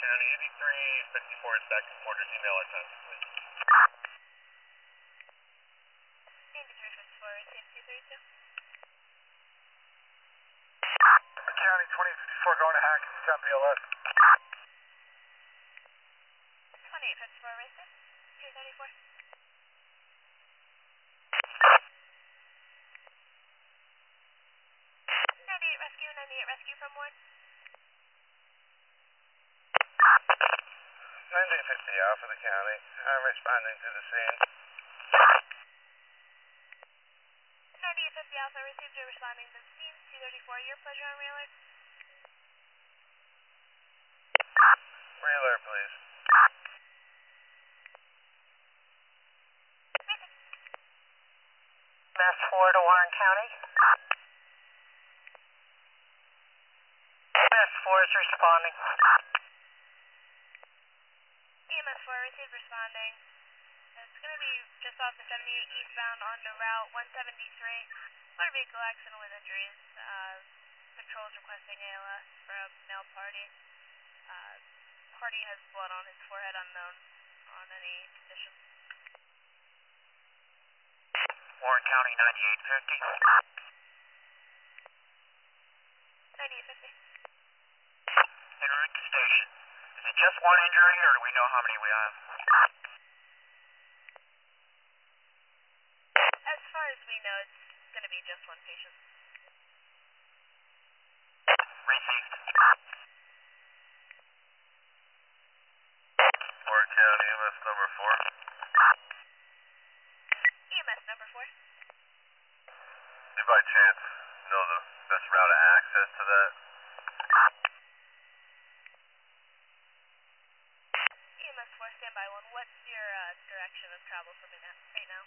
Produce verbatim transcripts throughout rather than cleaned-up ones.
County, eighty-three fifty-four second quarters, email our time, please. eighty-three fifty-four, receive two thirty-two. County, twenty fifty-four going to Hack, stop B L S. twenty-eight fifty-four, receive two thirty-four. ninety-eight rescue, ninety-eight rescue from one. ninety-eight fifty Alpha, the county. I'm responding to the scene. ninety-eight fifty Alpha, received your responding to the scene. two thirty-four, your pleasure on Railer. Railer, please. Mass four to Warren County. Mass four is responding. E M S four, received responding. It's going to be just off the seventy-eight eastbound onto Route one seventy-three. Motor vehicle accident with injuries. Uh, patrols requesting A L S from male party. Uh, party has blood on his forehead, unknown on any condition. Warren County, ninety-eight fifty. ninety-eight fifty. En route to station. Is it just one injury, or do we know how many we have? As far as we know, it's going to be just one patient. Received. Warren County, E M S number four. E M S number four. Do you by chance know the best route of access to that? E M S four, standby one. What's your uh, direction of travel from right now? Right now?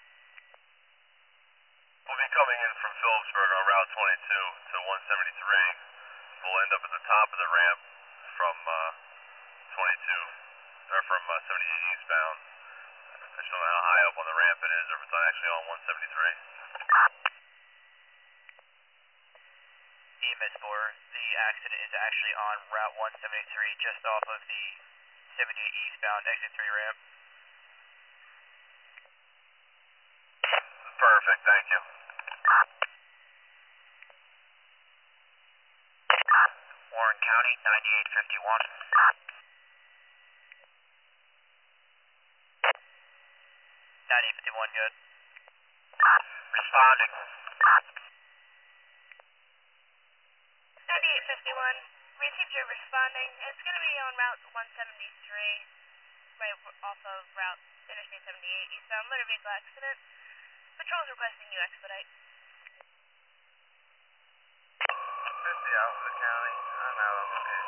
We'll be coming in from Phillipsburg on Route twenty-two to one seventy-three. We'll end up at the top of the ramp from uh, twenty-two, or from uh, seventy-eight eastbound. I just don't know how high up on the ramp it is, or if it's actually on one seventy-three. E M S four, the accident is actually on Route one seventy-three, just off of the seventy-eight eastbound exit three ramp. Perfect, thank you. Warren County, ninety-eight fifty-one. ninety-eight fifty-one, good. Responding. ninety-eight fifty-one, received your responding. It's going to be on Route one seventy-three, right off of Route Interstate seventy-eight eastbound, motor vehicle accident. Patrols requesting you expedite. fifty out of the county. I'm out on location.